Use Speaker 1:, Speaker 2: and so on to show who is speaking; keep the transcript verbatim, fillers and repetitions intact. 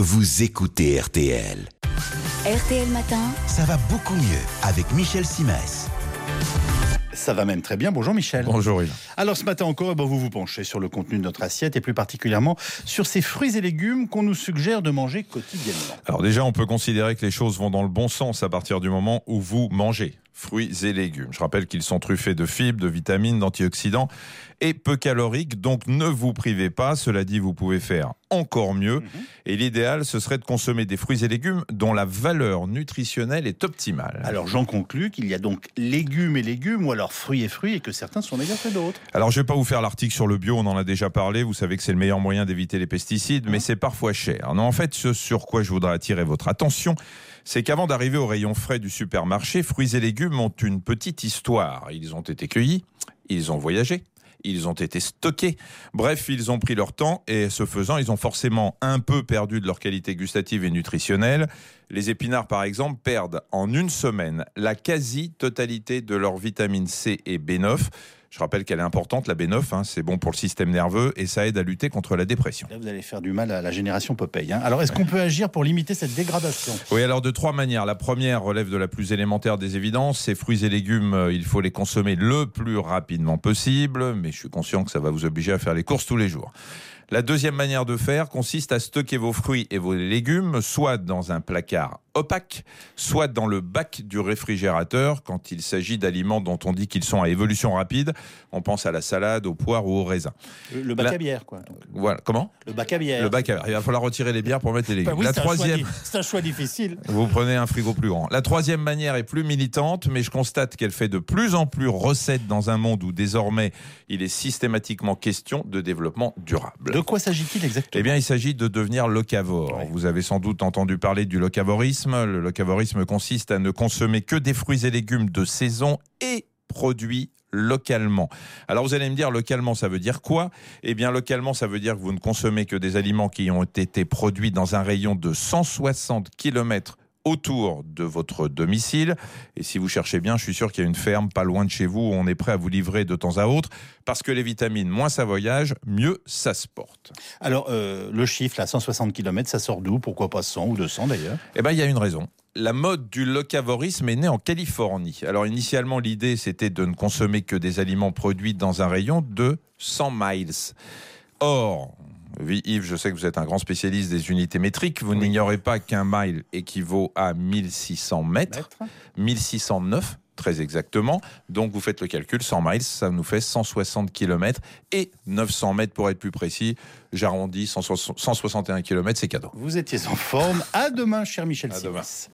Speaker 1: vous écoutez R T L.
Speaker 2: R T L Matin,
Speaker 1: Ça va beaucoup mieux avec Michel Simès.
Speaker 3: Ça va même très bien. Bonjour Michel.
Speaker 4: Bonjour Yves.
Speaker 3: Alors ce matin encore, eh ben, vous vous penchez sur le contenu de notre assiette et plus particulièrement sur ces fruits et légumes qu'on nous suggère de manger quotidiennement.
Speaker 4: Alors déjà, on peut considérer que les choses vont dans le bon sens à partir du moment où vous mangez fruits et légumes. Je rappelle qu'ils sont truffés de fibres, de vitamines, d'antioxydants et peu caloriques, donc ne vous privez pas. Cela dit, vous pouvez faire encore mieux. Mmh. Et l'idéal, ce serait de consommer des fruits et légumes dont la valeur nutritionnelle est optimale.
Speaker 3: Alors j'en conclus qu'il y a donc légumes et légumes, ou alors fruits et fruits, et que certains sont meilleurs que d'autres.
Speaker 4: Alors je ne vais pas vous faire l'article sur le bio, on en a déjà parlé. Vous savez que c'est le meilleur moyen d'éviter les pesticides, mmh. mais c'est parfois cher. Non, en fait, ce sur quoi je voudrais attirer votre attention, c'est qu'avant d'arriver au rayon frais du supermarché, fruits et légumes ont une petite histoire. Ils ont été cueillis, ils ont voyagé, ils ont été stockés. Bref, ils ont pris leur temps et ce faisant, ils ont forcément un peu perdu de leur qualité gustative et nutritionnelle. Les épinards, par exemple, perdent en une semaine la quasi-totalité de leurs vitamines C et B neuf. Je rappelle qu'elle est importante, la B neuf, hein, c'est bon pour le système nerveux et ça aide à lutter contre la dépression.
Speaker 3: Là, vous allez faire du mal à la génération Popeye. Hein. Alors, est-ce qu'on peut agir pour limiter cette dégradation ?
Speaker 4: Oui, alors de trois manières. La première relève de la plus élémentaire des évidences. Ces fruits et légumes, il faut les consommer le plus rapidement possible, mais je suis conscient que ça va vous obliger à faire les courses tous les jours. La deuxième manière de faire consiste à stocker vos fruits et vos légumes soit dans un placard opaque, soit dans le bac du réfrigérateur quand il s'agit d'aliments dont on dit qu'ils sont à évolution rapide. On pense à la salade, aux poires ou aux raisins.
Speaker 3: Le, le bac
Speaker 4: la...
Speaker 3: à bière, quoi. Donc.
Speaker 4: Voilà, comment ?
Speaker 3: Le bac à bière.
Speaker 4: Le bac à bière. Il va falloir retirer les bières pour mettre les légumes.
Speaker 3: Bah oui,
Speaker 4: la
Speaker 3: c'est
Speaker 4: troisième,
Speaker 3: un choix, c'est un choix difficile.
Speaker 4: Vous prenez un frigo plus grand. La troisième manière est plus militante, mais je constate qu'elle fait de plus en plus recette dans un monde où désormais il est systématiquement question de développement durable.
Speaker 3: De quoi s'agit-il exactement ?
Speaker 4: Eh bien, il s'agit de devenir locavore. Ouais. Vous avez sans doute entendu parler du locavorisme. Le locavorisme consiste à ne consommer que des fruits et légumes de saison et produits localement. Alors vous allez me dire, localement, ça veut dire quoi ? Eh bien, localement, ça veut dire que vous ne consommez que des aliments qui ont été produits dans un rayon de cent soixante kilomètres autour de votre domicile. Et si vous cherchez bien, je suis sûr qu'il y a une ferme pas loin de chez vous où on est prêt à vous livrer de temps à autre, parce que les vitamines, moins ça voyage, mieux ça se porte.
Speaker 3: Alors, euh, le chiffre, là, cent soixante kilomètres, ça sort d'où ? Pourquoi pas cent ou deux cents d'ailleurs ?
Speaker 4: Eh bien, il y a une raison. La mode du locavorisme est née en Californie. Alors initialement, l'idée, c'était de ne consommer que des aliments produits dans un rayon de cent miles. Or, oui, Yves, je sais que vous êtes un grand spécialiste des unités métriques. Vous oui. n'ignorez pas qu'un mile équivaut à mille six cents mètres, Mètre. mille six cent neuf, très exactement. Donc, vous faites le calcul, cent miles, ça nous fait cent soixante kilomètres et neuf cents mètres pour être plus précis. J'arrondis, cent soixante et un kilomètres, c'est cadeau.
Speaker 3: Vous étiez en forme. À demain, cher Michel Simès.